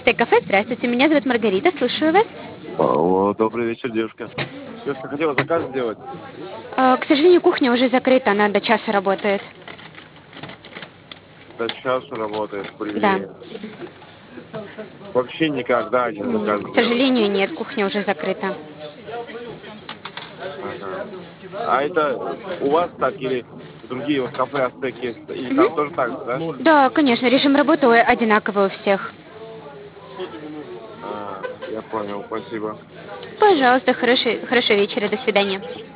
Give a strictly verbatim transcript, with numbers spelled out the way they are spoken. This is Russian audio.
Стейк-кафе, здравствуйте, меня зовут Маргарита, слушаю вас. Алло, добрый вечер, девушка. Девушка, хотела заказ сделать? Э, К сожалению, кухня уже закрыта, она до часа работает. До часу работает, Да. блин. Вообще никогда один заказ М, К сделать. сожалению, нет, кухня уже закрыта. Ага. А это у вас так или другие вот кафе Ацтеки, и Мгм. там тоже так же, да? Да, конечно, режим работы одинаковый у всех. А, я понял, спасибо. Пожалуйста, хорошей, хорошего вечера, до свидания.